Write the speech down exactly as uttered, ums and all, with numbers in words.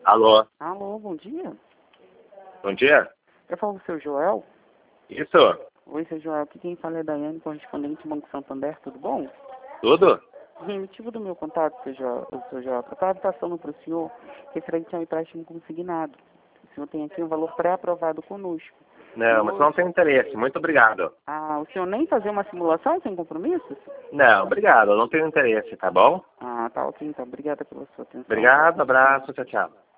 Alô, Alô, bom dia. bom dia. Eu falo com o seu Joel. Isso, Oi, seu Joel. Aqui quem fala é Daiane, correspondente do Banco Santander. Tudo bom? tudo? O motivo do meu contato, seu Joel, seu Joel, eu estava passando para o senhor referente ao empréstimo consignado. O senhor tem aqui um valor pré-aprovado conosco. Não, mas não tenho interesse. Muito obrigado. Ah, o senhor nem fazer uma simulação sem compromissos? Não, obrigado. Eu não tenho interesse, tá bom? Ah, tá ok, então. Obrigada pela sua atenção. Obrigado, abraço, tchau, tchau.